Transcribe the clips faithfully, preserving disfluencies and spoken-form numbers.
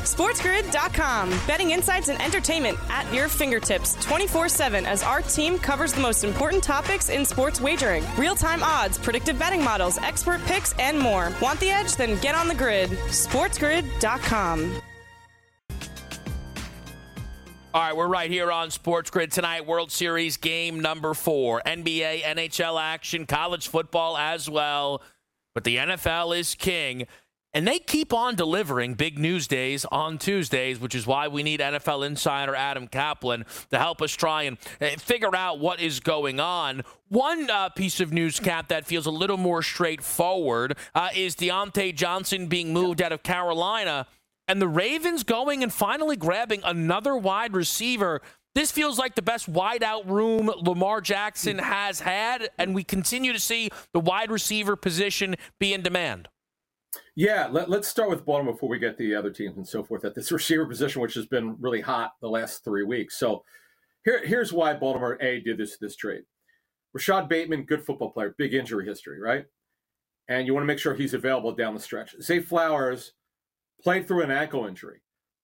SportsGrid dot com. Betting insights and entertainment at your fingertips twenty-four seven as our team covers the most important topics in sports wagering. Real-time odds, predictive betting models, expert picks, and more. Want the edge? Then get on the grid. SportsGrid dot com. All right, we're right here on Sports Grid tonight. World Series game number four. N B A, N H L action, college football as well. But the N F L is king. And they keep on delivering big news days on Tuesdays, which is why we need N F L insider Adam Kaplan to help us try and figure out what is going on. One uh, piece of news, Cap, that feels a little more straightforward uh, is Diontae Johnson being moved out of Carolina. And the Ravens going and finally grabbing another wide receiver. This feels like the best wide-out room Lamar Jackson has had, and we continue to see the wide receiver position be in demand. Yeah, let, let's start with Baltimore before we get the other teams and so forth at this receiver position, which has been really hot the last three weeks. So here, here's why Baltimore, A, did this, this trade. Rashad Bateman, good football player, big injury history, right? And you want to make sure he's available down the stretch. Zay Flowers played through an ankle injury.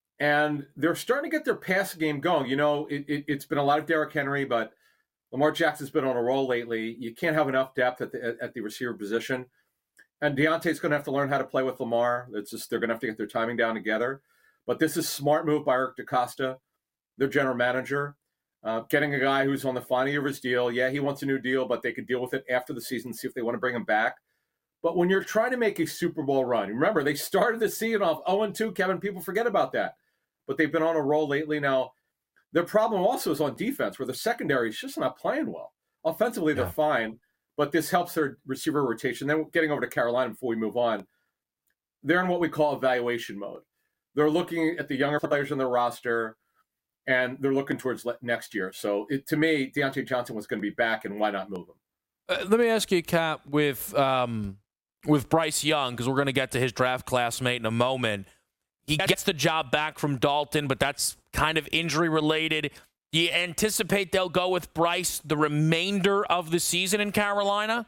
And they're starting to get their passing game going. You know, it, it, it's been a lot of Derrick Henry, but Lamar Jackson's been on a roll lately. You can't have enough depth at the at the receiver position. And Deontay's going to have to learn how to play with Lamar. It's just they're going to have to get their timing down together. But this is a smart move by Eric DeCosta, their general manager, uh, getting a guy who's on the final year of his deal. Yeah, he wants a new deal, but they could deal with it after the season, see if they want to bring him back. But when you're trying to make a Super Bowl run, remember, they started the season off oh and two, Kevin. People forget about that. But they've been on a roll lately. Now, their problem also is on defense, where the secondary is just not playing well. Offensively, they're yeah. fine, but this helps their receiver rotation. Then getting over to Carolina before we move on, they're in what we call evaluation mode. They're looking at the younger players on their roster, and they're looking towards next year. So, it, to me, Diontae Johnson was going to be back, and why not move him? Uh, let me ask you, Cap, with um, – with Bryce Young, because we're going to get to his draft classmate in a moment. He gets the job back from Dalton, but that's kind of injury-related. Do you anticipate they'll go with Bryce the remainder of the season in Carolina?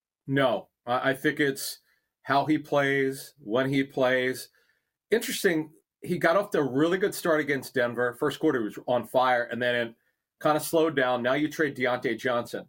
No. I think it's how he plays, when he plays. Interesting, he got off to a really good start against Denver. First quarter, he was on fire, and then it kind of slowed down. Now you trade Diontae Johnson.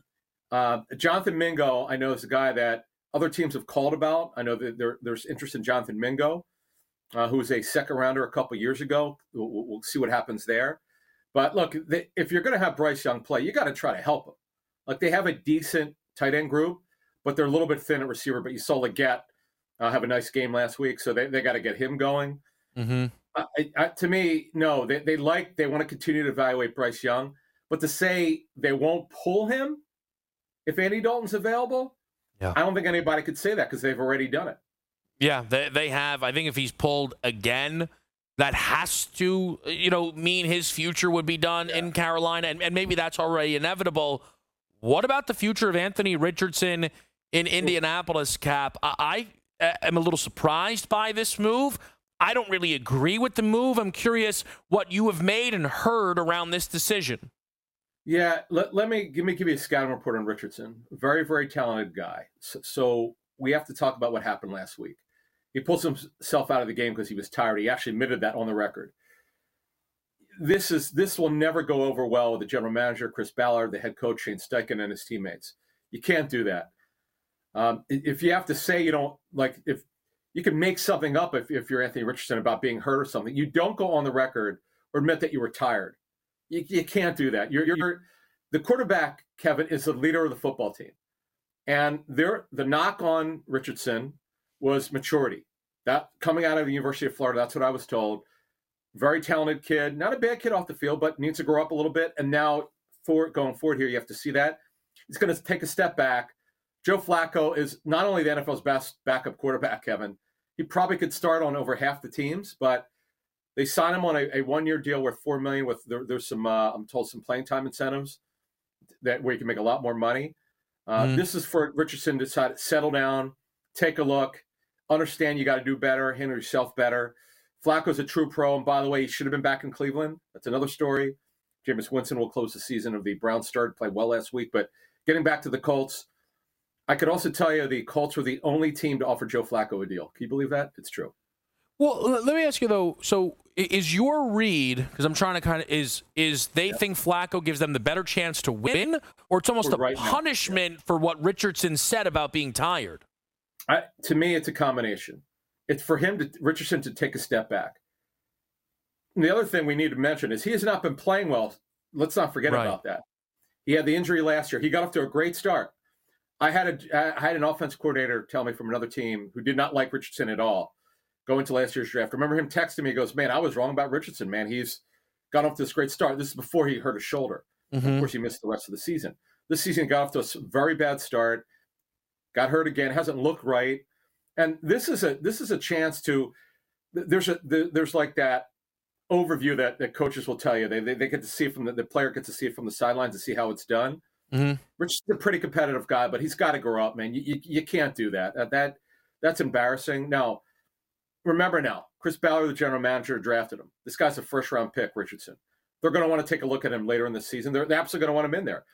Uh, Jonathan Mingo, I know, is a guy that other teams have called about. I know that there, there's interest in Jonathan Mingo, uh, who was a second rounder a couple years ago. We'll, we'll see what happens there. But look, they, if you're going to have Bryce Young play, you got to try to help him. Like, they have a decent tight end group, but they're a little bit thin at receiver. But you saw Leggett uh, have a nice game last week, so they, they got to get him going. Mm-hmm. Uh, I, I, to me, no, they, they like, they want to continue to evaluate Bryce Young, but to say they won't pull him if Andy Dalton's available, yeah. I don't think anybody could say that because they've already done it. Yeah, they they have. I think if he's pulled again, that has to, you know, mean his future would be done yeah. in Carolina, and, and maybe that's already inevitable. What about the future of Anthony Richardson in Indianapolis, Cap? I, I am a little surprised by this move. I don't really agree with the move. I'm curious what you have made and heard around this decision. Yeah, let, let me give me give you a scouting report on Richardson. Very, very talented guy. So, so we have to talk about what happened last week. He pulled himself out of the game because he was tired. He actually admitted that on the record. This is this will never go over well with the general manager, Chris Ballard, the head coach, Shane Steichen, and his teammates. You can't do that. Um, if you have to say you don't, like, if you can make something up if, if you're Anthony Richardson about being hurt or something, you don't go on the record or admit that you were tired. You, you can't do that. You're, you're the quarterback, Kevin, is the leader of the football team. And there, the knock on Richardson was maturity. That coming out of the University of Florida, that's what I was told. Very talented kid, not a bad kid off the field, but needs to grow up a little bit. And now, for going forward here, you have to see that he's going to take a step back. Joe Flacco is not only the N F L's best backup quarterback, Kevin. He probably could start on over half the teams, but they signed him on a, a one-year deal worth four million dollars. With there, there's some, uh, I'm told, some playing time incentives that where you can make a lot more money. Uh, mm. This is for Richardson to decide, settle down, take a look, understand you got to do better, handle yourself better. Flacco's a true pro, and by the way, he should have been back in Cleveland. That's another story. Jameis Winston will close the season of the Browns start, played well last week. But getting back to the Colts, I could also tell you the Colts were the only team to offer Joe Flacco a deal. Can you believe that? It's true. Well, let me ask you, though, so is your read, because I'm trying to kind of, is is they yep. think Flacco gives them the better chance to win, or it's almost We're a right punishment yeah. for what Richardson said about being tired? I, to me, it's a combination. It's for him, to Richardson, to take a step back. And the other thing we need to mention is he has not been playing well. Let's not forget right. about that. He had the injury last year. He got off to a great start. I had a I had an offense coordinator tell me from another team who did not like Richardson at all going into last year's draft. I remember him texting me. He goes, man, I was wrong about Richardson, man. He's got off to this great start. This is before he hurt his shoulder. Mm-hmm. Of course, he missed the rest of the season. This season got off to a very bad start, got hurt again, hasn't looked right. And this is a this is a chance to there's a there's like that overview that, that coaches will tell you. They, they they get to see it from the, the player gets to see it from the sidelines and see how it's done. Mm-hmm. Richardson's a pretty competitive guy, but he's got to grow up, man. You, you you can't do that. That that that's embarrassing. Now, remember now, Chris Ballard, the general manager, drafted him. This guy's a first round pick, Richardson. They're going to want to take a look at him later in the season. They're, they're absolutely going to want him in there.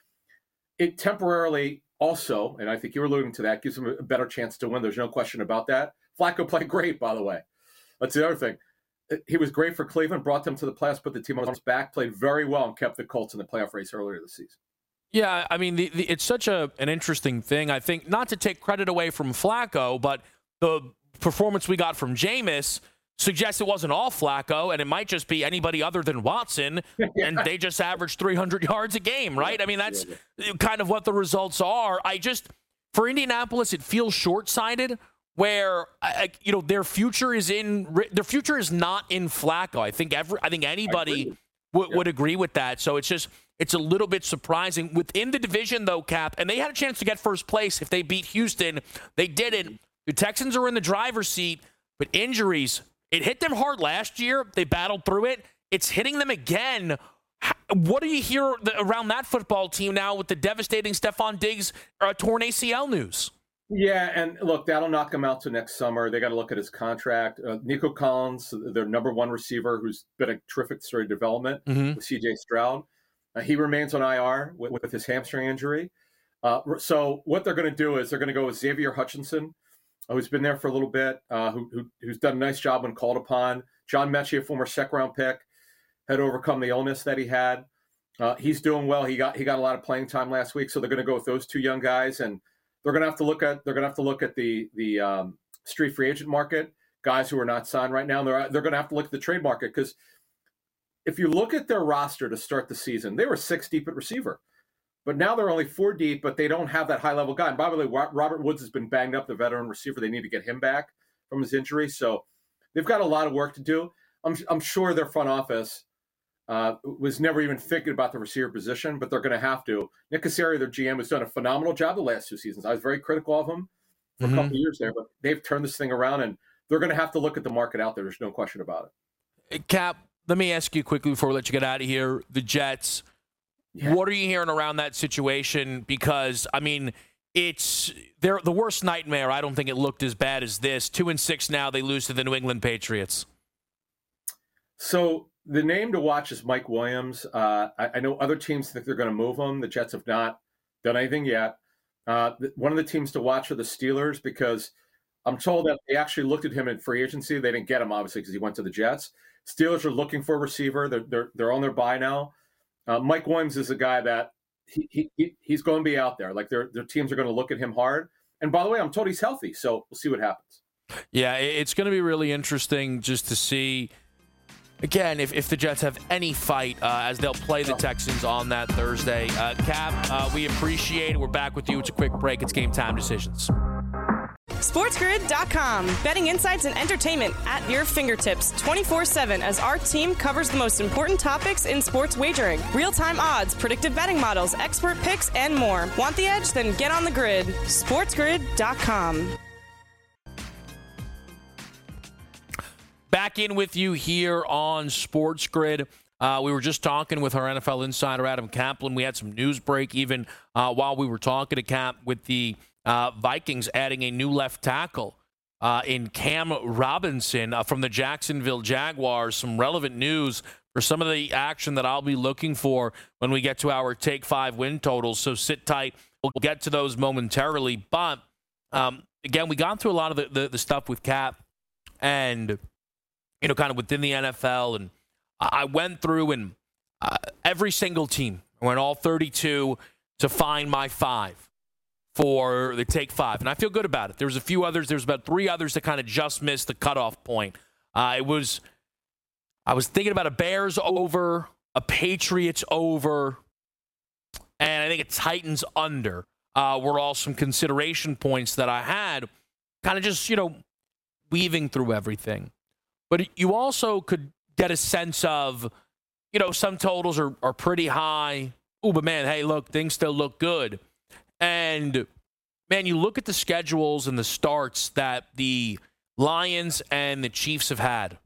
It temporarily also, and I think you're alluding to that, gives him a better chance to win. There's no question about that. Flacco played great, by the way. That's the other thing. He was great for Cleveland, brought them to the playoffs, put the team on his back, played very well, and kept the Colts in the playoff race earlier this season. Yeah, I mean, the, the, it's such a an interesting thing. I think, not to take credit away from Flacco, but the performance we got from Jameis suggests it wasn't all Flacco, and it might just be anybody other than Watson, yeah. and they just averaged three hundred yards a game, right? I mean, that's yeah. kind of what the results are. I just, for Indianapolis, it feels short-sighted, where I, you know their future is in their future is not in Flacco. I think every I think anybody I w- yeah. would agree with that. So it's just it's a little bit surprising within the division, though, Cap. And they had a chance to get first place if they beat Houston. They didn't. The Texans are in the driver's seat, but injuries. It hit them hard last year. They battled through it. It's hitting them again. What do you hear around that football team now with the devastating Stephon Diggs uh, torn A C L news? Yeah, and look, that'll knock him out to next summer. They got to look at his contract. Uh, Nico Collins, their number one receiver, who's been a terrific story of development mm-hmm. with C J Stroud. Uh, he remains on I R with, with his hamstring injury. Uh, so what they're going to do is they're going to go with Xavier Hutchinson, who's been there for a little bit, uh, who, who, who's done a nice job when called upon. John Mechie, a former second-round pick, had overcome the illness that he had. Uh, he's doing well. He got he got a lot of playing time last week, so they're going to go with those two young guys, and they're going to have to look at they're going to have to look at the the um, street free agent market, guys who are not signed right now. They're they're going to have to look at the trade market, because if you look at their roster to start the season, they were six deep at receiver. But now they're only four deep, but they don't have that high-level guy. And by the way, Robert Woods has been banged up, the veteran receiver. They need to get him back from his injury. So they've got a lot of work to do. I'm, I'm sure their front office uh, was never even thinking about the receiver position, but they're going to have to. Nick Caserio, their G M, has done a phenomenal job the last two seasons. I was very critical of him for mm-hmm. a couple of years there, but they've turned this thing around, and they're going to have to look at the market out there. There's no question about it. Cap, let me ask you quickly before we let you get out of here. The Jets, yeah. what are you hearing around that situation? Because, I mean, it's they're the worst nightmare. I don't think it looked as bad as this. Two and six now, they lose to the New England Patriots. So the name to watch is Mike Williams. Uh, I, I know other teams think they're going to move him. The Jets have not done anything yet. Uh, one of the teams to watch are the Steelers, because I'm told that they actually looked at him in free agency. They didn't get him, obviously, because he went to the Jets. Steelers are looking for a receiver. They're they're, they're on their bye now. Uh, Mike Williams is a guy that he, he he's going to be out there. Like their their teams are going to look at him hard. And by the way, I'm told he's healthy, so we'll see what happens. Yeah, it's going to be really interesting just to see. Again, if, if the Jets have any fight uh, as they'll play the Texans on that Thursday. Uh, Cap, uh, we appreciate it. We're back with you. It's a quick break. It's Game Time Decisions. SportsGrid dot com. Betting insights and entertainment at your fingertips twenty-four seven as our team covers the most important topics in sports wagering. Real-time odds, predictive betting models, expert picks, and more. Want the edge? Then get on the grid. SportsGrid dot com. Back in with you here on Sports Grid. Uh, we were just talking with our N F L insider, Adam Kaplan. We had some news break even uh, while we were talking to Cap with the uh, Vikings adding a new left tackle uh, in Cam Robinson uh, from the Jacksonville Jaguars. Some relevant news for some of the action that I'll be looking for when we get to our Take Five win totals. So sit tight. We'll get to those momentarily. But, um, again, we got through a lot of the, the, the stuff with Cap, and you know, kind of within the N F L. And I went through and uh, every single team, I went all thirty-two to find my five for the take five. And I feel good about it. There was a few others. There was about three others that kind of just missed the cutoff point. Uh, it was, I was thinking about a Bears over, a Patriots over, and I think a Titans under uh, were all some consideration points that I had, kind of just, you know, weaving through everything. But you also could get a sense of, you know, some totals are, are pretty high. Oh, but man, hey, look, things still look good. And, man, you look at the schedules and the starts that the Lions and the Chiefs have had.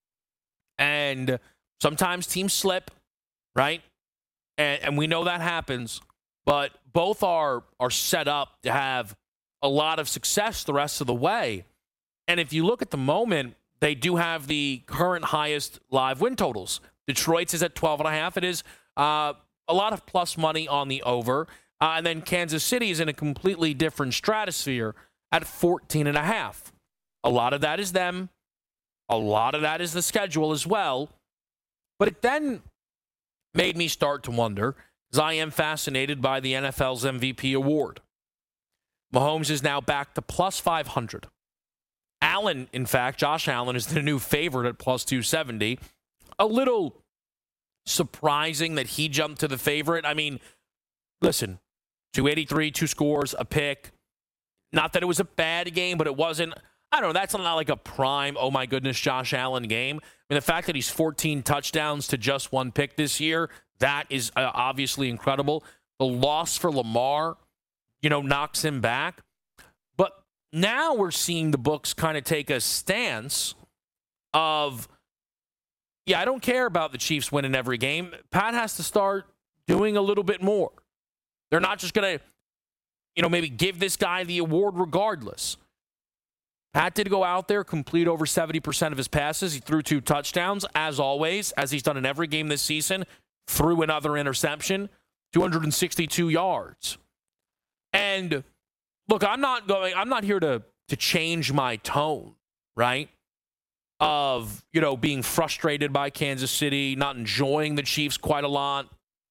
And sometimes teams slip, right? And, and we know that happens. But both are are set up to have a lot of success the rest of the way. And if you look at the moment, they do have the current highest live win totals. Detroit's is at twelve and a half. It is uh, a lot of plus money on the over. Uh, and then Kansas City is in a completely different stratosphere at fourteen and a half. A lot of that is them. A lot of that is the schedule as well. But it then made me start to wonder, because I am fascinated by the N F L's M V P award. Mahomes is now back to plus five hundred. Allen, in fact, Josh Allen is the new favorite at plus two seventy. A little surprising that he jumped to the favorite. I mean, listen, two eighty-three, two scores, a pick. Not that it was a bad game, but it wasn't, I don't know, that's not like a prime, oh my goodness, Josh Allen game. I mean, the fact that he's fourteen touchdowns to just one pick this year, that is uh, obviously incredible. The loss for Lamar, you know, knocks him back. But now we're seeing the books kind of take a stance of, yeah, I don't care about the Chiefs winning every game. Pat has to start doing a little bit more. They're not just going to, you know, maybe give this guy the award regardless. Pat did go out there, complete over seventy percent of his passes. He threw two touchdowns, as always, as he's done in every game this season. Threw another interception, two hundred sixty-two yards. And look, I'm not going, I'm not here to to change my tone, right? Of, you know, being frustrated by Kansas City, not enjoying the Chiefs quite a lot.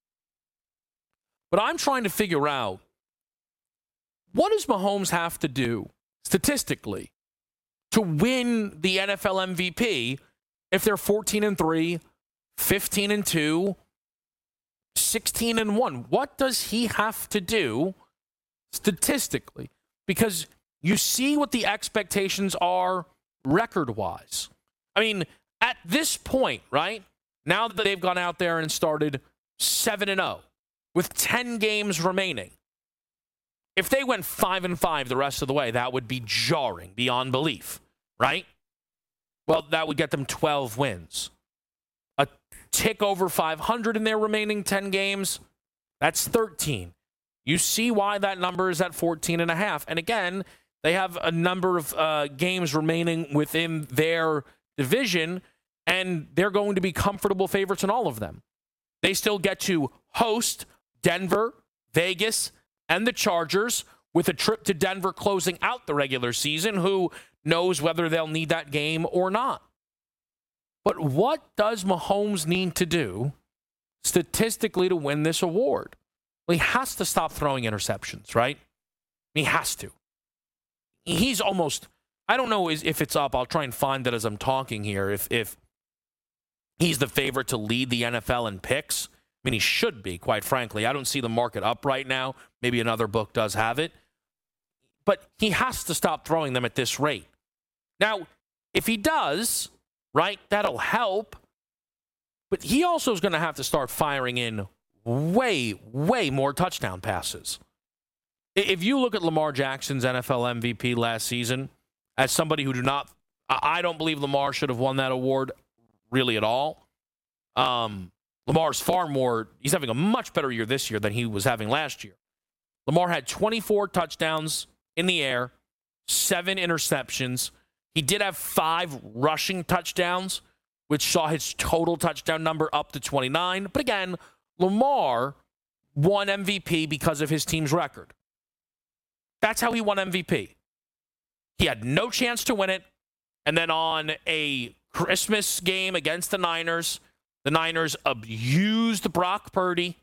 But I'm trying to figure out, what does Mahomes have to do statistically to win the N F L M V P if they're fourteen and three, fifteen and two, sixteen and one? What does he have to do statistically? Because you see what the expectations are record-wise. I mean, at this point, right, now that they've gone out there and started seven and oh with ten games remaining, if they went five and five the rest of the way, that would be jarring beyond belief, right? Well, that would get them twelve wins. A tick over five hundred in their remaining ten games, that's thirteen. You see why that number is at fourteen and a half. And again, they have a number of uh, games remaining within their division, and they're going to be comfortable favorites in all of them. They still get to host Denver, Vegas, and the Chargers, with a trip to Denver closing out the regular season. Who knows whether they'll need that game or not? But what does Mahomes need to do statistically to win this award? Well, he has to stop throwing interceptions, right? He has to. He's almost, I don't know if it's up. I'll try and find it as I'm talking here. If if he's the favorite to lead the N F L in picks. I mean, he should be, quite frankly. I don't see the market up right now. Maybe another book does have it. But he has to stop throwing them at this rate. Now, if he does, right, that'll help. But he also is going to have to start firing in way, way more touchdown passes. If you look at Lamar Jackson's N F L M V P last season, as somebody who do not, I don't believe Lamar should have won that award really at all. Um, Lamar's far more, he's having a much better year this year than he was having last year. Lamar had twenty-four touchdowns in the air, seven interceptions. He did have five rushing touchdowns, which saw his total touchdown number up to twenty-nine. But again, Lamar won M V P because of his team's record. That's how he won M V P. He had no chance to win it, and then on a Christmas game against the Niners. The Niners abused Brock Purdy.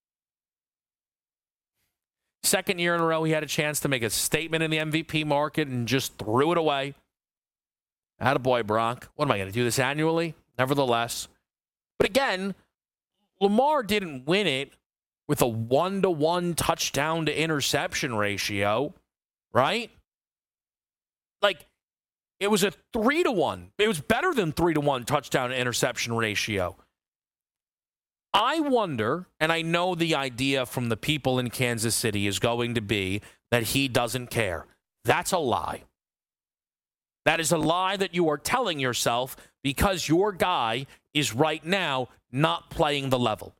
Second year in a row, he had a chance to make a statement in the M V P market and just threw it away. Attaboy, Brock. What am I going to do this annually? Nevertheless. But again, Lamar didn't win it with a one-to-one touchdown to interception ratio, right? Like, it was a three to one. It was better than three to one touchdown to interception ratio. I wonder, and I know the idea from the people in Kansas City is going to be that he doesn't care. That's a lie. That is a lie that you are telling yourself because your guy is right now not playing the level.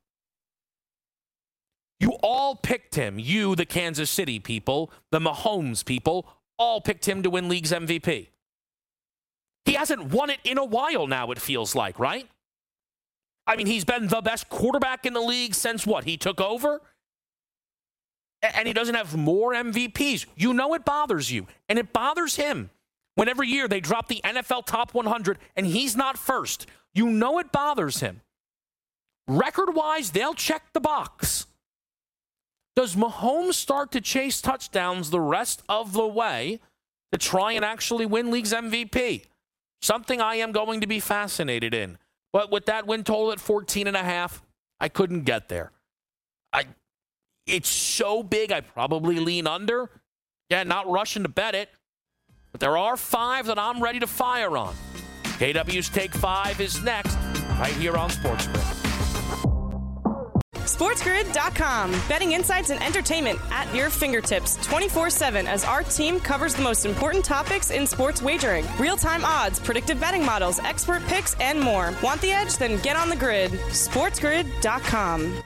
You all picked him. You, the Kansas City people, the Mahomes people, all picked him to win league's M V P. He hasn't won it in a while now, it feels like, right? I mean, he's been the best quarterback in the league since what? He took over? And he doesn't have more M V Ps. You know it bothers you, and it bothers him. When every year they drop the N F L top one hundred and he's not first, you know it bothers him. Record-wise, they'll check the box. Does Mahomes start to chase touchdowns the rest of the way to try and actually win league's M V P? Something I am going to be fascinated in. But with that win total at fourteen and a half, I couldn't get there. I, it's so big, I probably lean under. Yeah, not rushing to bet it. But there are five that I'm ready to fire on. K W's Take Five is next, right here on SportsGrid. SportsGrid dot com. Betting insights and entertainment at your fingertips twenty-four seven as our team covers the most important topics in sports wagering. Real-time odds, predictive betting models, expert picks, and more. Want the edge? Then get on the grid. SportsGrid dot com.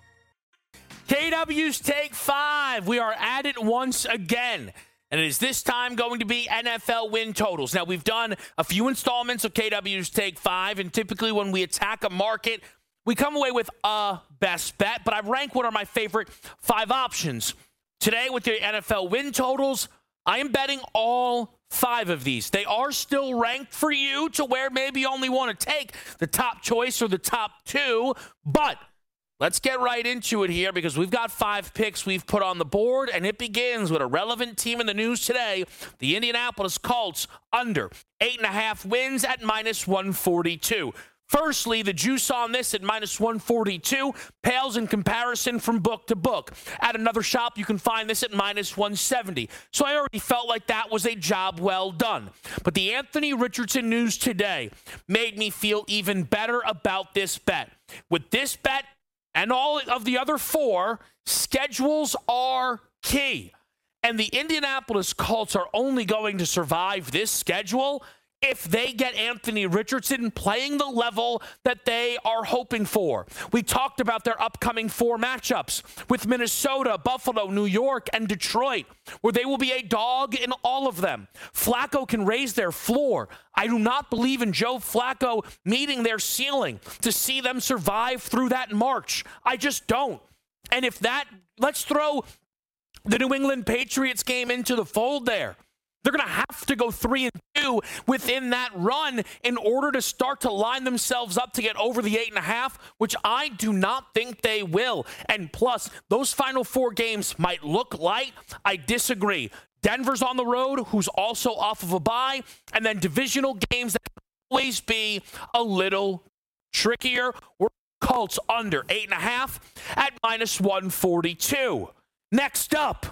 K W's Take Five. We are at it once again. And it is this time going to be N F L win totals. Now, we've done a few installments of K W's Take Five, and typically when we attack a market, we come away with a best bet, but I rank what are my favorite five options. Today, with the N F L win totals, I am betting all five of these. They are still ranked for you to where maybe you only want to take the top choice or the top two, but let's get right into it here because we've got five picks we've put on the board, and it begins with a relevant team in the news today, the Indianapolis Colts, under eight and a half wins at minus one forty-two. Firstly, the juice on this at minus one forty-two pales in comparison from book to book. At another shop, you can find this at minus one seventy. So I already felt like that was a job well done. But the Anthony Richardson news today made me feel even better about this bet. With this bet and all of the other four, schedules are key. And the Indianapolis Colts are only going to survive this schedule if they get Anthony Richardson playing the level that they are hoping for. We talked about their upcoming four matchups with Minnesota, Buffalo, New York, and Detroit, where they will be a dog in all of them. Flacco can raise their floor. I do not believe in Joe Flacco meeting their ceiling to see them survive through that March. I just don't. And if that, let's throw the New England Patriots game into the fold there. They're going to have to go three and two within that run in order to start to line themselves up to get over the eight and a half, which I do not think they will. And plus, those final four games might look light. I disagree. Denver's on the road, who's also off of a bye, and then divisional games that can always be a little trickier. We're Colts under eight and a half at minus one forty-two. Next up.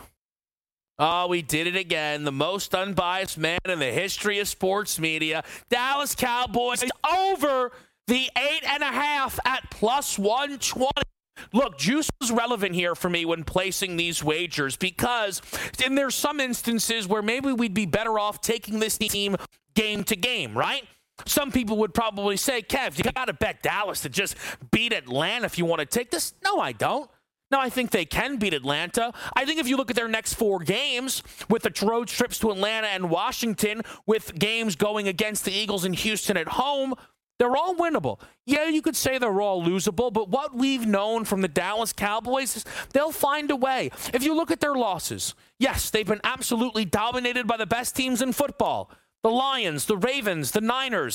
Oh, we did it again. The most unbiased man in the history of sports media. Dallas Cowboys over the eight and a half at plus one twenty. Look, juice was relevant here for me when placing these wagers because and there's some instances where maybe we'd be better off taking this team game to game, right? Some people would probably say, Kev, you got to bet Dallas to just beat Atlanta if you want to take this. No, I don't. No, I think they can beat Atlanta. I think if you look at their next four games with the road trips to Atlanta and Washington, with games going against the Eagles and Houston at home, they're all winnable. Yeah, you could say they're all losable, but what we've known from the Dallas Cowboys is they'll find a way. If you look at their losses, yes, they've been absolutely dominated by the best teams in football. The Lions, the Ravens, the Niners.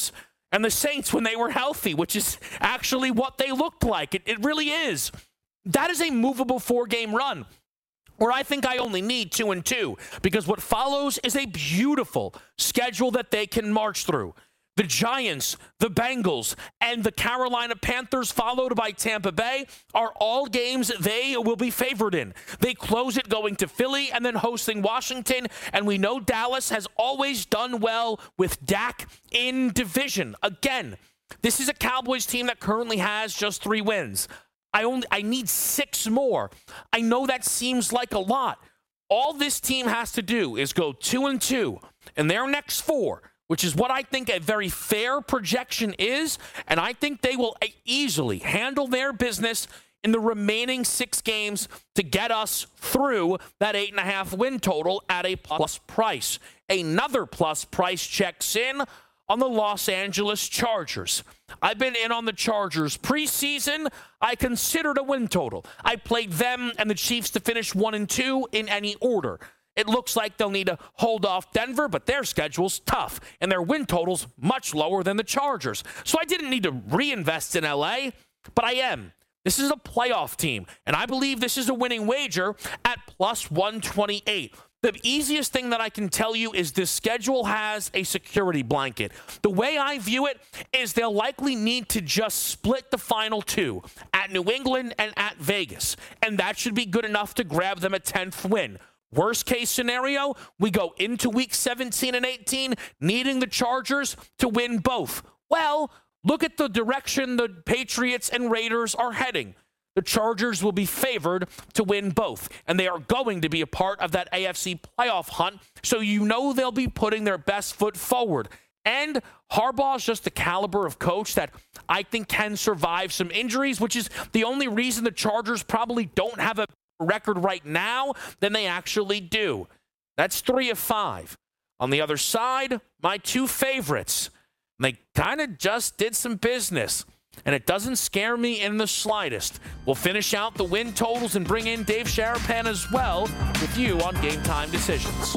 and the Saints when they were healthy, which is actually what they looked like. It, it really is. That is a movable four-game run where I think I only need two and two because what follows is a beautiful schedule that they can march through. The Giants, the Bengals, and the Carolina Panthers, followed by Tampa Bay, are all games they will be favored in. They close it going to Philly and then hosting Washington, and we know Dallas has always done well with Dak in division. Again, this is a Cowboys team that currently has just three wins. I only I need six more. I know that seems like a lot. All this team has to do is go two and two in their next four, which is what I think a very fair projection is, and I think they will easily handle their business in the remaining six games to get us through that eight and a half win total at a plus price. Another plus price checks in on the Los Angeles Chargers. I've been in on the Chargers preseason. I considered a win total. I played them and the Chiefs to finish one and two in any order. It looks like they'll need to hold off Denver, but their schedule's tough, and their win total's much lower than the Chargers. So I didn't need to reinvest in L A, but I am. This is a playoff team, and I believe this is a winning wager at plus one twenty-eight. The easiest thing that I can tell you is this schedule has a security blanket. The way I view it is they'll likely need to just split the final two at New England and at Vegas, and that should be good enough to grab them a tenth win. Worst case scenario, we go into week seventeen and eighteen needing the Chargers to win both. Well, look at the direction the Patriots and Raiders are heading. The Chargers will be favored to win both, and they are going to be a part of that A F C playoff hunt, so you know they'll be putting their best foot forward. And Harbaugh's just the caliber of coach that I think can survive some injuries, which is the only reason the Chargers probably don't have a record right now than they actually do. That's three of five. On the other side, my two favorites. They kind of just did some business, and it doesn't scare me in the slightest. We'll finish out the win totals and bring in Dave Sharapan as well with you on Game Time Decisions.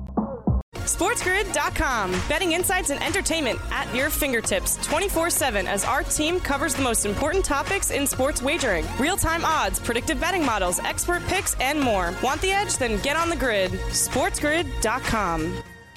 SportsGrid dot com. Betting insights and entertainment at your fingertips twenty-four seven as our team covers the most important topics in sports wagering. Real-time odds, predictive betting models, expert picks, and more. Want the edge? Then get on the grid. SportsGrid dot com.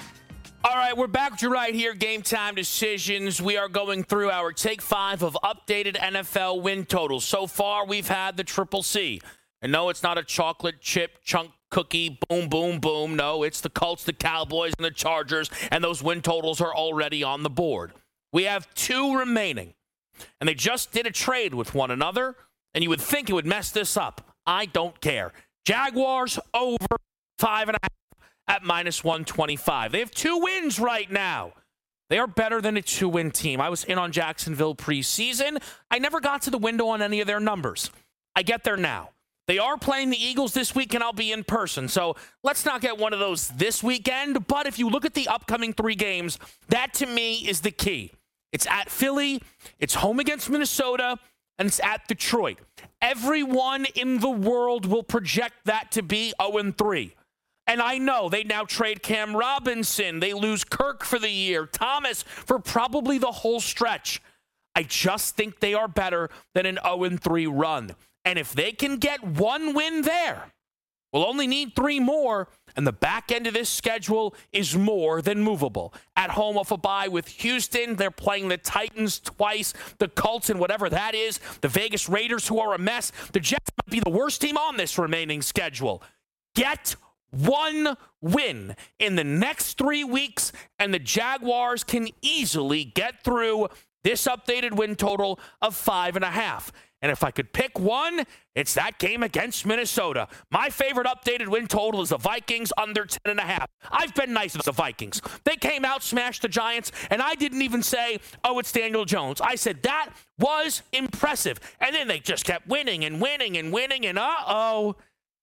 All right, we're back to right here, Game Time Decisions. We are going through our take five of updated N F L win totals. So far, we've had the Triple C. And no, it's not a chocolate chip chunk cookie, boom, boom, boom. No, it's the Colts, the Cowboys, and the Chargers, and those win totals are already on the board. We have two remaining, and they just did a trade with one another, and you would think it would mess this up. I don't care. Jaguars over five and a half at minus one twenty-five. They have two wins right now. They are better than a two-win team. I was in on Jacksonville preseason. I never got to the window on any of their numbers. I get there now. They are playing the Eagles this week, and I'll be in person. So let's not get one of those this weekend. But if you look at the upcoming three games, that to me is the key. It's at Philly, it's home against Minnesota, and it's at Detroit. Everyone in the world will project that to be oh and three. And I know they now trade Cam Robinson. They lose Kirk for the year, Thomas for probably the whole stretch. I just think they are better than an oh and three run. And if they can get one win there, we'll only need three more, and the back end of this schedule is more than movable. At home off a bye with Houston, they're playing the Titans twice, the Colts and whatever that is, the Vegas Raiders who are a mess. The Jets might be the worst team on this remaining schedule. Get one win in the next three weeks, and the Jaguars can easily get through this updated win total of five and a half. And if I could pick one, it's that game against Minnesota. My favorite updated win total is the Vikings under ten and a half. I've been nice with the Vikings. They came out, smashed the Giants, and I didn't even say, oh, it's Daniel Jones. I said that was impressive. And then they just kept winning and winning and winning, and uh-oh,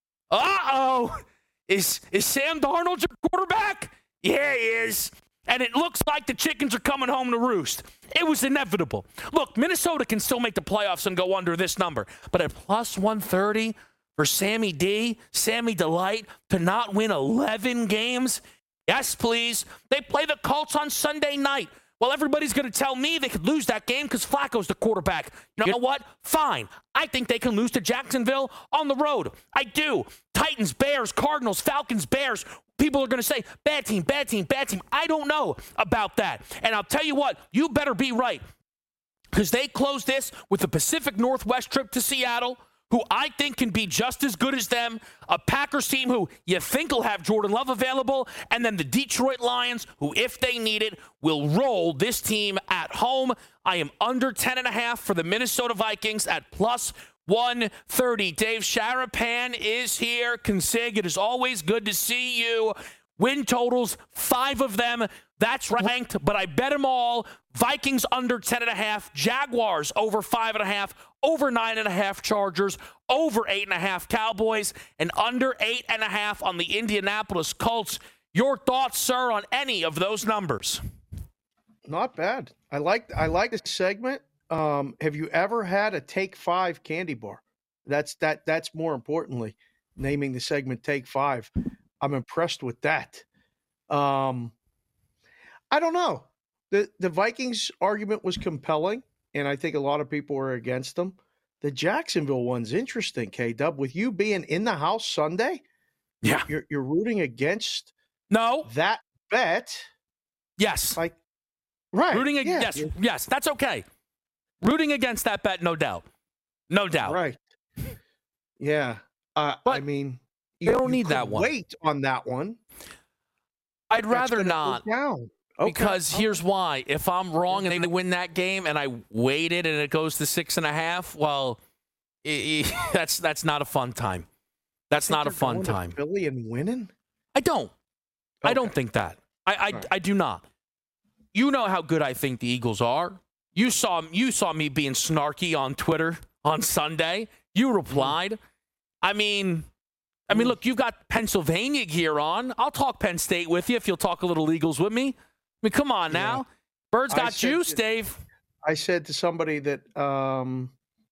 uh-oh. Is, is Sam Darnold your quarterback? Yeah, he is. And it looks like the chickens are coming home to roost. It was inevitable. Look, Minnesota can still make the playoffs and go under this number. But at plus one thirty for Sammy D, Sammy Delight, to not win eleven games? Yes, please. They play the Colts on Sunday night. Well, everybody's going to tell me they could lose that game because Flacco's the quarterback. You know what? Fine. I think they can lose to Jacksonville on the road. I do. Titans, Bears, Cardinals, Falcons, Bears. People are going to say, bad team, bad team, bad team. I don't know about that. And I'll tell you what, you better be right. Because they close this with the Pacific Northwest trip to Seattle, who I think can be just as good as them, a Packers team who you think will have Jordan Love available, and then the Detroit Lions, who, if they need it, will roll this team at home. I am under ten and a half for the Minnesota Vikings at plus one thirty. Dave Sharapan is here. Consig, it is always good to see you. Win totals, five of them. That's ranked, but I bet them all. Vikings under ten and a half, Jaguars over five and a half, over nine and a half Chargers, over eight and a half Cowboys, and under eight and a half on the Indianapolis Colts. Your thoughts, sir, on any of those numbers? Not bad. I like I like this segment. Um, have you ever had a Take Five candy bar? That's that. That's more importantly, naming the segment Take Five. I'm impressed with that. Um, I don't know. The the Vikings argument was compelling, and I think a lot of people were against them. The Jacksonville one's interesting, K-Dub. With you being in the house Sunday, yeah, you're you're rooting against no that bet. Yes, like right. Rooting ag- yeah. yes, yes, that's okay. Rooting against that bet, no doubt, no doubt. Right. Yeah. Uh, I mean, you you don't you need that one. Wait on that one. I'd That's rather not. Down. Okay. Because here's why. If I'm wrong and they win that game and I waited and it goes to six and a half, well, it, it, that's that's not a fun time. That's not a fun going time. To Philly and winning? I don't. Okay. I don't think that. I I, right. I do not. You know how good I think the Eagles are. You saw you saw me being snarky on Twitter on Sunday. You replied. I mean, I mean, look, you've got Pennsylvania gear on. I'll talk Penn State with you if you'll talk a little Eagles with me. I mean, come on now. Yeah. Birds got juice, to, Dave. I said to somebody that um,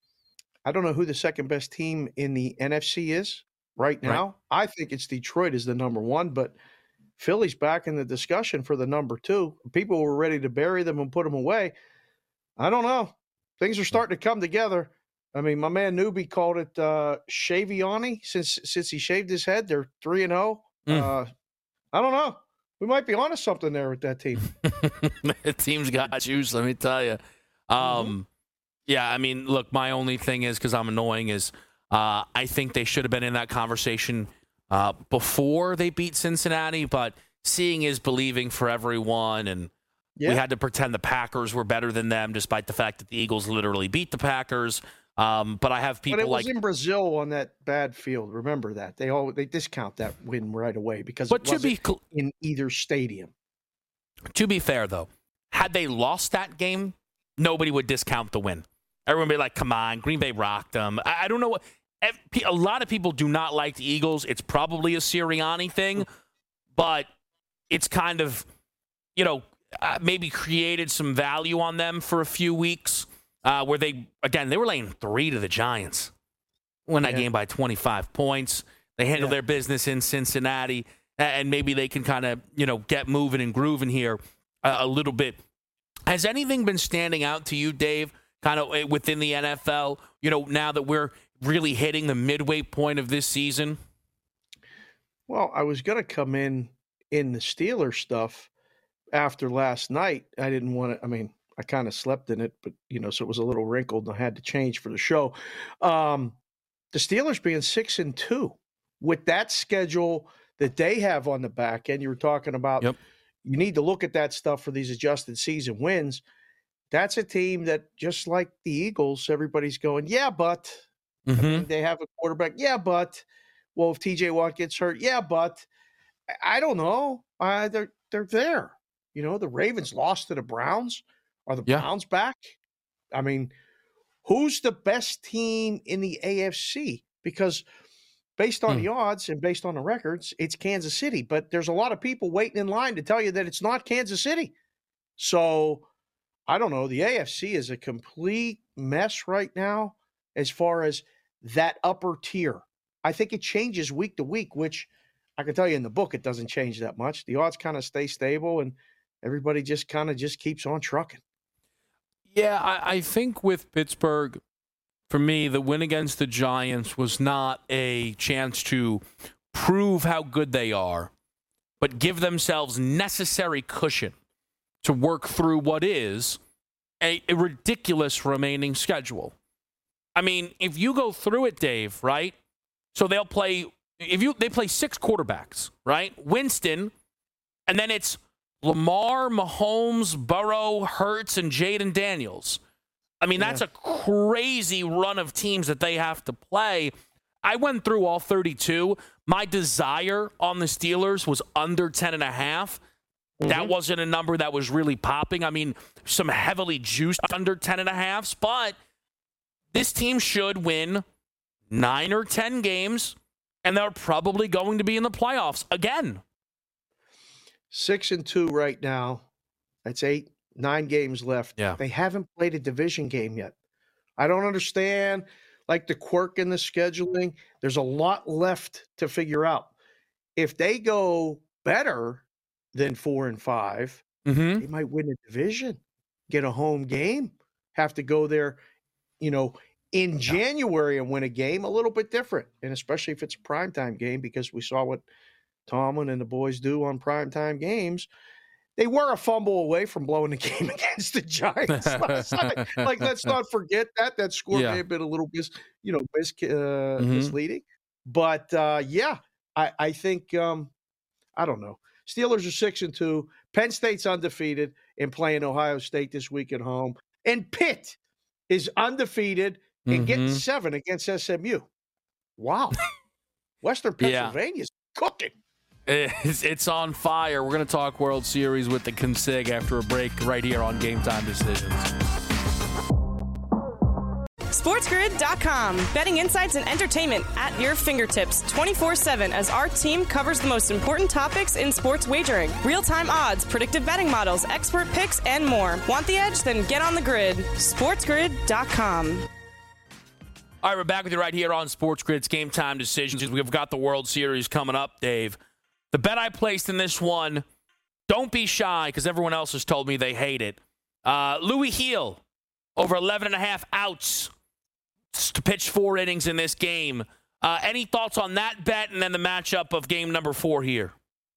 I don't know who the second best team in the N F C is right now. Right. I think it's Detroit is the number one, but Philly's back in the discussion for the number two. People were ready to bury them and put them away. I don't know. Things are starting to come together. I mean, my man Newbie called it uh, Shaviani since since he shaved his head. They're three and zero. Uh, I don't know. We might be onto something there with that team. The team's got juice, let me tell you. Um, mm-hmm. Yeah, I mean, look, my only thing is, because I'm annoying, is uh, I think they should have been in that conversation uh, before they beat Cincinnati, but seeing is believing for everyone, and yeah. we had to pretend the Packers were better than them, despite the fact that the Eagles literally beat the Packers. Um, but I have people but it was like in Brazil on that bad field. Remember that they all they discount that win right away because but it wasn't to be, in either stadium. To be fair, though, had they lost that game, nobody would discount the win. Everyone would be like, "Come on, Green Bay rocked them." I, I don't know what. A lot of people do not like the Eagles. It's probably a Sirianni thing, but it's kind of, you know, uh, maybe created some value on them for a few weeks. Uh, where they, again, they were laying three to the Giants. Won that yeah. game by twenty-five points. They handled yeah. their business in Cincinnati, and maybe they can kind of, you know, get moving and grooving here uh, a little bit. Has anything been standing out to you, Dave, kind of within the N F L, you know, now that we're really hitting the midway point of this season? Well, I was going to come in in the Steelers stuff after last night. I didn't want to, I mean, I kind of slept in it, but, you know, so it was a little wrinkled and I had to change for the show. Um, the Steelers being six and two with that schedule that they have on the back end, you were talking about, yep. you need to look at that stuff for these adjusted season wins. That's a team that, just like the Eagles, everybody's going, yeah, but mm-hmm. I mean, they have a quarterback. Yeah, but, well, if T J Watt gets hurt, yeah, but I don't know. Uh, they're, they're there. You know, the Ravens lost to the Browns. Are the yeah. Browns back? I mean, who's the best team in the A F C? Because based on hmm. the odds and based on the records, it's Kansas City. But there's a lot of people waiting in line to tell you that it's not Kansas City. So, I don't know. The A F C is a complete mess right now as far as that upper tier. I think it changes week to week, which I can tell you in the book it doesn't change that much. The odds kind of stay stable, and everybody just kind of just keeps on trucking. Yeah, I, I think with Pittsburgh, for me, the win against the Giants was not a chance to prove how good they are, but give themselves necessary cushion to work through what is a, a ridiculous remaining schedule. I mean, if you go through it, Dave, right? So they'll play, if you they play six quarterbacks, right? Winston, and then it's Lamar, Mahomes, Burrow, Hurts, and Jaden Daniels. I mean, that's yeah. a crazy run of teams that they have to play. I went through all thirty-two. My desire on the Steelers was under ten and a half. Mm-hmm. That wasn't a number that was really popping. I mean, some heavily juiced under ten and a halves, but this team should win nine or ten games, and they're probably going to be in the playoffs again. Six and two right now. That's eight, nine games left. Yeah. They haven't played a division game yet. I don't understand, like, the quirk in the scheduling. There's a lot left to figure out. If they go better than four and five, mm-hmm. they might win a division, get a home game, have to go there, you know, in January and win a game. A little bit different, and especially if it's a primetime game, because we saw what Tomlin and the boys do on primetime games. They were a fumble away from blowing the game against the Giants last night. Like, let's not forget that. That score yeah. may have been a little mis, you know, mis, uh, mm-hmm. misleading. But, uh, yeah, I, I think, um, I don't know. Steelers are six and two. Penn State's undefeated in playing Ohio State this week at home. And Pitt is undefeated and mm-hmm. getting seven against S M U. Wow. Western Pennsylvania's yeah. cooking. It's, it's on fire. We're going to talk World Series with the Consig after a break right here on Game Time Decisions. SportsGrid dot com. Betting insights and entertainment at your fingertips twenty-four seven as our team covers the most important topics in sports wagering. Real-time odds, predictive betting models, expert picks, and more. Want the edge? Then get on the grid. SportsGrid dot com. All right, we're back with you right here on SportsGrid's Game Time Decisions. We've got the World Series coming up, Dave. The bet I placed in this one, don't be shy, because everyone else has told me they hate it. Uh, Louis Heel, over eleven and a half outs to pitch four innings in this game. Uh, any thoughts on that bet and then the matchup of game number four here?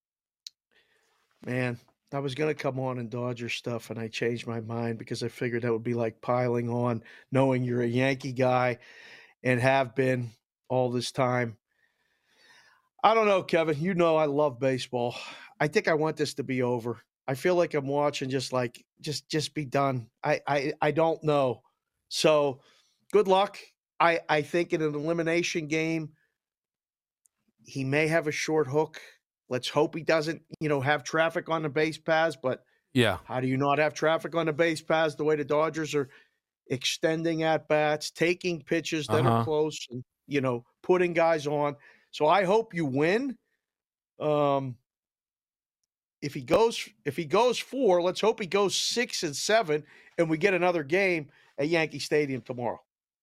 Man, I was going to come on and Dodger stuff, and I changed my mind because I figured that would be like piling on, knowing you're a Yankee guy and have been all this time. I don't know, Kevin. You know I love baseball. I think I want this to be over. I feel like I'm watching just like, just just be done. I I, I don't know. So good luck. I, I think in an elimination game, he may have a short hook. Let's hope he doesn't, you know, have traffic on the base paths. But yeah, how do you not have traffic on the base paths the way the Dodgers are extending at bats, taking pitches that uh-huh. are close, and, you know, putting guys on. So I hope you win. Um, if he goes, if he goes four, let's hope he goes six and seven, and we get another game at Yankee Stadium tomorrow.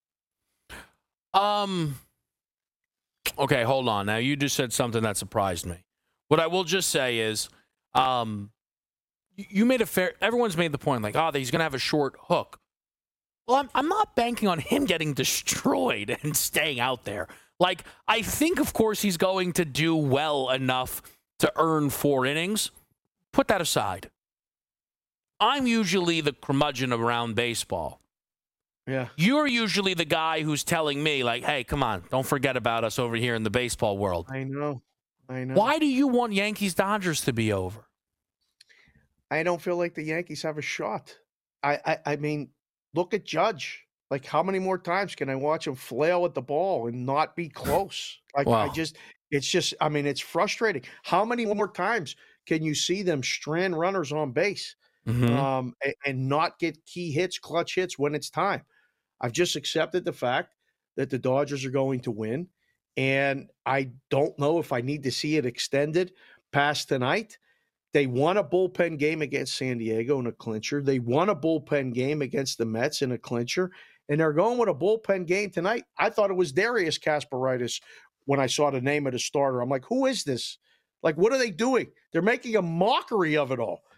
Um. Okay, hold on. Now you just said something that surprised me. What I will just say is, um, you made a fair. Everyone's made the point like, oh, he's going to have a short hook. Well, I'm I'm not banking on him getting destroyed and staying out there. Like, I think, of course, he's going to do well enough to earn four innings. Put that aside. I'm usually the curmudgeon around baseball. Yeah. You're usually the guy who's telling me, like, hey, come on, don't forget about us over here in the baseball world. I know. I know. Why do you want Yankees-Dodgers to be over? I don't feel like the Yankees have a shot. I, I, I mean, look at Judge. Like, how many more times can I watch him flail at the ball and not be close? Like, wow. I just, it's just, I mean, it's frustrating. How many more times can you see them strand runners on base mm-hmm. um, and, and not get key hits, clutch hits when it's time? I've just accepted the fact that the Dodgers are going to win, and I don't know if I need to see it extended past tonight. They won a bullpen game against San Diego in a clincher. They won a bullpen game against the Mets in a clincher. And they're going with a bullpen game tonight. I thought it was Darius Kasparaitis when I saw the name of the starter. I'm like, who is this? Like, what are they doing? They're making a mockery of it all.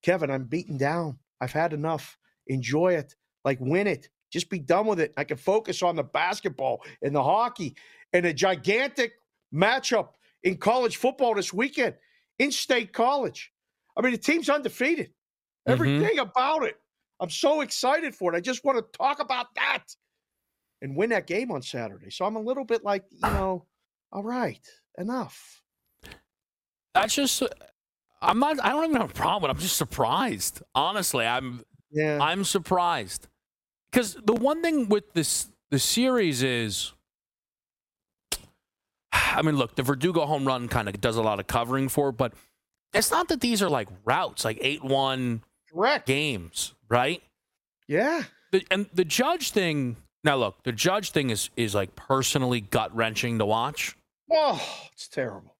Kevin, I'm beaten down. I've had enough. Enjoy it. Like, win it. Just be done with it. I can focus on the basketball and the hockey and a gigantic matchup in college football this weekend, in-state college. I mean, the team's undefeated. Everything mm-hmm. about it. I'm so excited for it. I just want to talk about that and win that game on Saturday. So I'm a little bit like, you know, all right, enough. That's just, I'm not, I don't even have a problem with it. I'm just surprised. Honestly, I'm, yeah. I'm surprised. Because the one thing with this, the series is, I mean, look, the Verdugo home run kind of does a lot of covering for it, but it's not that these are like routes, like eight one Correct. games, right? Yeah. The, and the Judge thing, now look, the Judge thing is is like personally gut-wrenching to watch. Oh, it's terrible.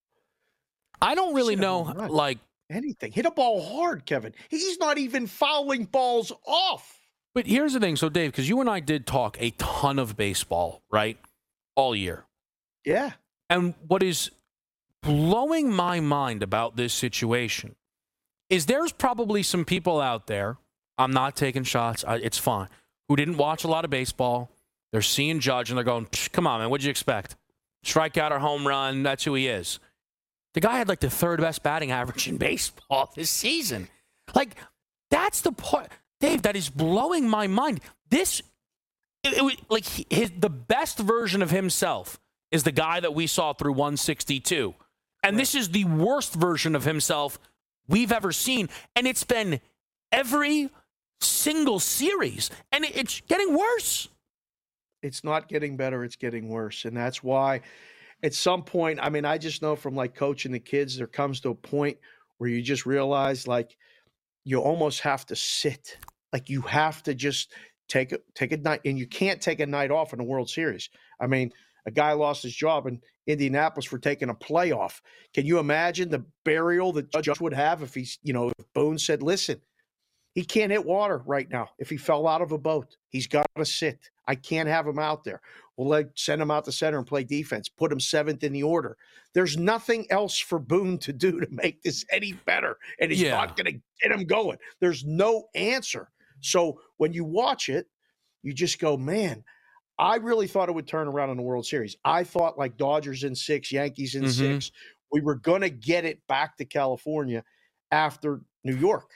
I don't really know, like... anything. Hit a ball hard, Kevin. He's not even fouling balls off. But here's the thing. So, Dave, because you and I did talk a ton of baseball, right? All year. Yeah. And what is blowing my mind about this situation is there's probably some people out there, I'm not taking shots, I, it's fine, who didn't watch a lot of baseball. They're seeing Judge and they're going, come on, man, what'd you expect? Strikeout or home run, that's who he is. The guy had like the third best batting average in baseball this season. Like, that's the part, Dave, that is blowing my mind. This, it, it, like, his, the best version of himself is the guy that we saw through one sixty-two. And right. This is the worst version of himself we've ever seen. And it's been every single series. And it, it's getting worse. It's not getting better. It's getting worse. And that's why at some point, I mean, I just know from like coaching the kids, there comes to a point where you just realize like you almost have to sit. Like you have to just take a, take a night, and you can't take a night off in the World Series. I mean, a guy lost his job in Indianapolis for taking a playoff. Can you imagine the burial that Judge would have if he's, you know, if Boone said, listen, he can't hit water right now. If he fell out of a boat, he's got to sit. I can't have him out there. We'll like send him out to center and play defense, put him seventh in the order. There's nothing else for Boone to do to make this any better, and he's yeah. not going to get him going. There's no answer. So when you watch it, you just go, man, I really thought it would turn around in the World Series. I thought like Dodgers in six, Yankees in mm-hmm. six, we were going to get it back to California after New York.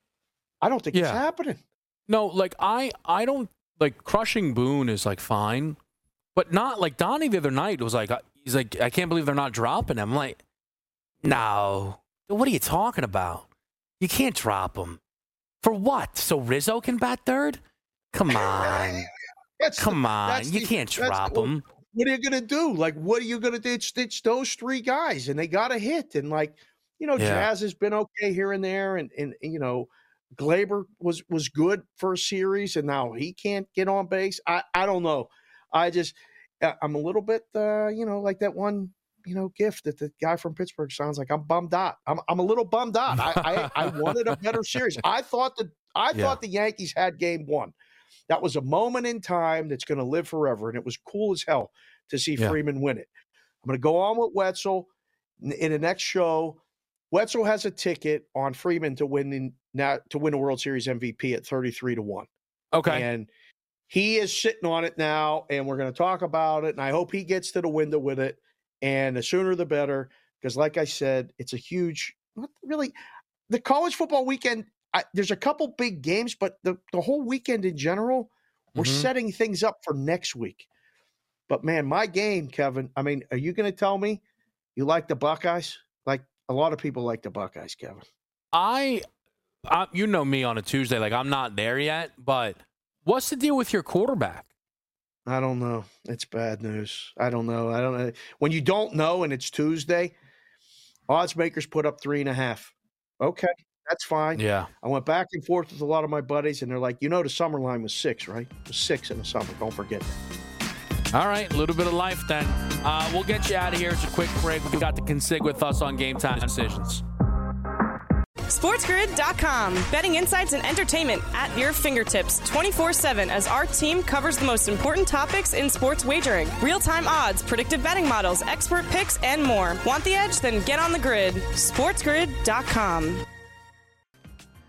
I don't think yeah. it's happening. No, like I, I don't like crushing Boone is like fine, but not like Donnie the other night was like, he's like, I can't believe they're not dropping him. I'm like, no, what are you talking about? You can't drop him. For what? So Rizzo can bat third? Come on. Come the, on. You the, can't drop them. What are you going to do? Like, what are you going to do? It's, it's those three guys, and they got to hit. And, like, you know, yeah. Jazz has been okay here and there. And, and you know, Glaber was was good for a series, and now he can't get on base. I, I don't know. I just – I'm a little bit, uh, you know, like that one, you know, gift that the guy from Pittsburgh sounds like. I'm bummed out. I'm, I'm a little bummed out. I, I, I wanted a better series. I thought that I yeah. thought the Yankees had game one. That was a moment in time that's going to live forever, and it was cool as hell to see yeah. Freeman win it. I'm going to go on with Wetzel in the next show. Wetzel has a ticket on Freeman to win in, now to win a World Series M V P at thirty-three to one. Okay, and he is sitting on it now, and we're going to talk about it. And I hope he gets to the window with it, and the sooner the better, because, like I said, it's a huge, not really, the college football weekend. I, there's a couple big games, but the, the whole weekend in general, we're mm-hmm. setting things up for next week. But, man, my game, Kevin, I mean, are you going to tell me you like the Buckeyes? Like, a lot of people like the Buckeyes, Kevin. I, I you know me on a Tuesday. Like, I'm not there yet, but what's the deal with your quarterback? I don't know. It's bad news. I don't know. I don't know. When you don't know and it's Tuesday, odds makers put up three and a half. Okay. That's fine. Yeah. I went back and forth with a lot of my buddies, and they're like, you know, the summer line was six, right? It was six in the summer. Don't forget that. All right. A little bit of life then. Uh, we'll get you out of here. It's a quick break. We've got the consig with us on Game Time Decisions. SportsGrid dot com. Betting insights and entertainment at your fingertips twenty-four seven as our team covers the most important topics in sports wagering. Real-time odds, predictive betting models, expert picks, and more. Want the edge? Then get on the grid. SportsGrid dot com.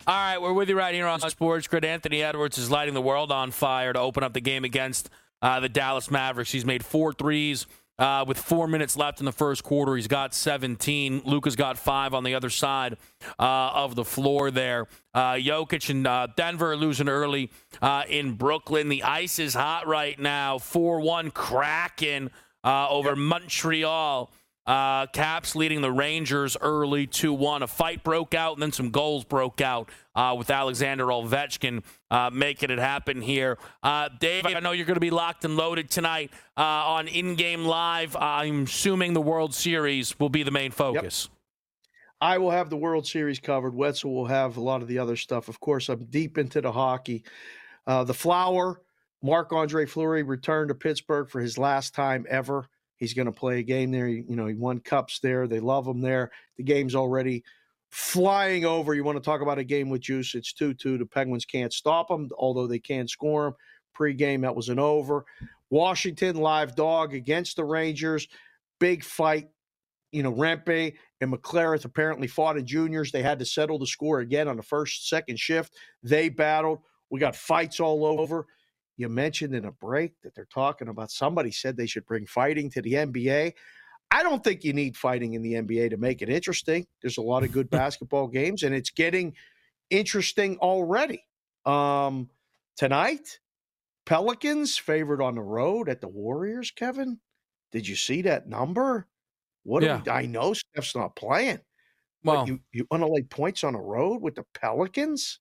All right, we're with you right here on Sports Grid. Anthony Edwards is lighting the world on fire to open up the game against uh, the Dallas Mavericks. He's made four threes uh, with four minutes left in the first quarter. He's got seventeen. Luka's got five on the other side uh, of the floor there. Uh, Jokic and uh, Denver losing early uh, in Brooklyn. The ice is hot right now. four one Kraken uh, over yep. Montreal. Uh, Caps leading the Rangers early two one. A fight broke out, and then some goals broke out uh, with Alexander Ovechkin uh, making it happen here. Uh, Dave, I know you're going to be locked and loaded tonight uh, on In Game Live. I'm assuming the World Series will be the main focus. Yep. I will have the World Series covered. Wetzel will have a lot of the other stuff. Of course, I'm deep into the hockey. Uh, the Flower, Marc-Andre Fleury returned to Pittsburgh for his last time ever. He's going to play a game there. You know, he won cups there. They love him there. The game's already flying over. You want to talk about a game with juice? It's two two. The Penguins can't stop them, although they can score them. Pre-game, that was an over. Washington, live dog against the Rangers. Big fight. You know, Rempe and McLaren apparently fought in juniors. They had to settle the score again on the first, second shift. They battled. We got fights all over. You mentioned in a break that they're talking about, somebody said they should bring fighting to the N B A. I don't think you need fighting in the N B A to make it interesting. There's a lot of good basketball games, and it's getting interesting already. Um, tonight, Pelicans favored on the road at the Warriors, Kevin. Did you see that number? What yeah. do we, I know Steph's not playing. Well, but you, you want to lay points on the road with the Pelicans?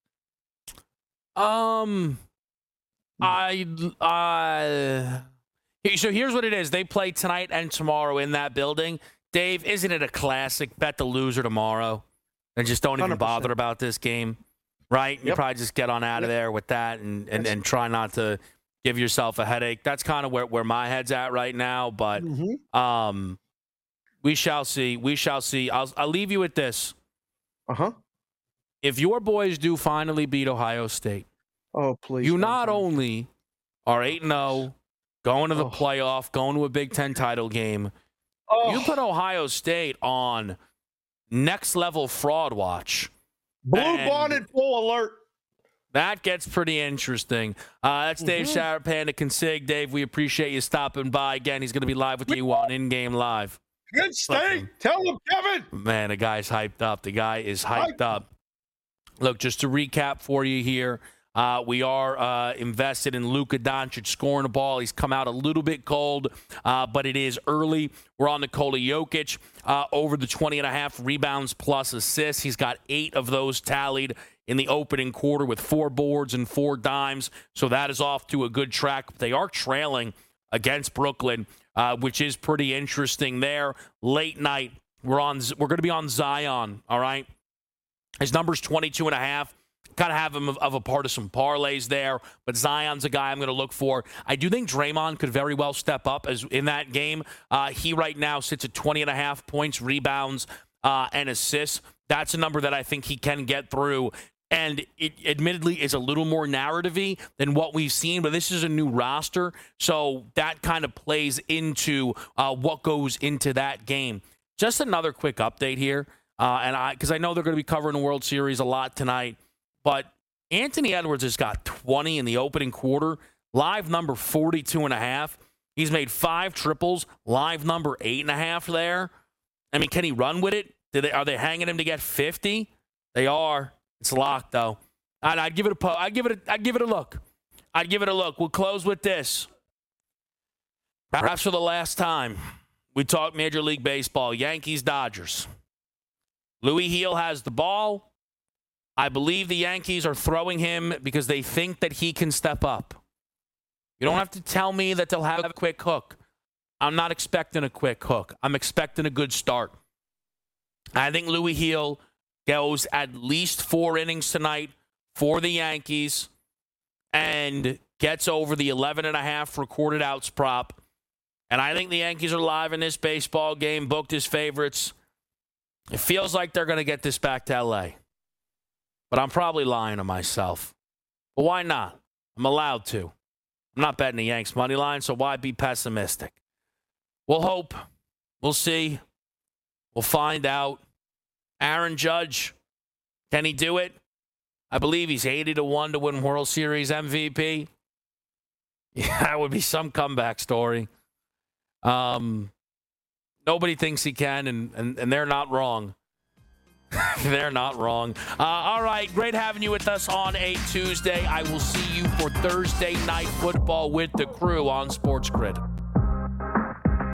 Um... I, uh, so here's what it is. They play tonight and tomorrow in that building. Dave, isn't it a classic? Bet the loser tomorrow and just don't even one hundred percent bother about this game, right? Yep. You probably just get on out of there with that and, and, and try not to give yourself a headache. That's kind of where, where my head's at right now, but mm-hmm. um, we shall see. We shall see. I'll, I'll leave you with this. Uh-huh. If your boys do finally beat Ohio State, oh, please. You not only are eight and oh, going to the oh. playoff, going to a Big Ten title game, oh. you put Ohio State on next level fraud watch. Blue bonnet full alert. That gets pretty interesting. Uh, that's Dave mm-hmm. Shower, Panda Consig. Dave, we appreciate you stopping by. Again, he's going to be live with you on In Game Live. Good state. Tell him, Kevin. Man, the guy's hyped up. The guy is hyped up. Look, just to recap for you here. Uh, we are uh, invested in Luka Doncic scoring the ball. He's come out a little bit cold, uh, but it is early. We're on Nikola Jokic uh, over the twenty and a half rebounds plus assists. He's got eight of those tallied in the opening quarter with four boards and four dimes. So that is off to a good track. They are trailing against Brooklyn, uh, which is pretty interesting there. Late night, we're on. We're going to be on Zion, all right? His number's twenty-two and a half. Kind of have him of, of a part of some parlays there, but Zion's a guy I'm going to look for. I do think Draymond could very well step up as in that game. Uh, he right now sits at twenty and a half points, rebounds, uh, and assists. That's a number that I think he can get through. And it admittedly is a little more narrative-y than what we've seen, but this is a new roster, so that kind of plays into uh, what goes into that game. Just another quick update here, uh, and I because I know they're going to be covering the World Series a lot tonight. But Anthony Edwards has got twenty in the opening quarter, live number forty-two and a half. He's made five triples, live number eight and a half there. I mean, can he run with it? Did they, are they hanging him to get fifty? They are. It's locked, though. I'd, I'd give it a po- I'd give it a, I'd give it a look. I'd give it a look. We'll close with this. Perhaps for the last time, we talk Major League Baseball, Yankees, Dodgers. Louis Heel has the ball. I believe the Yankees are throwing him because they think that he can step up. You don't have to tell me that they'll have a quick hook. I'm not expecting a quick hook. I'm expecting a good start. I think Louis Heel goes at least four innings tonight for the Yankees and gets over the eleven and a half recorded outs prop. And I think the Yankees are live in this baseball game, booked as favorites. It feels like they're going to get this back to L A. But I'm probably lying to myself. But why not? I'm allowed to. I'm not betting the Yanks money line, so why be pessimistic? We'll hope. We'll see. We'll find out. Aaron Judge, can he do it? I believe he's eighty to one to win World Series M V P. Yeah, that would be some comeback story. Um, nobody thinks he can, and, and, and they're not wrong. They're not wrong. Uh, all right, great having you with us on a Tuesday. I will see you for Thursday Night Football with the crew on Sports Grid.